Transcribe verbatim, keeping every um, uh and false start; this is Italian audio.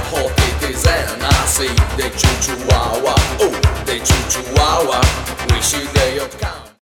hot it is and I say the choo choo wow wow. Oh,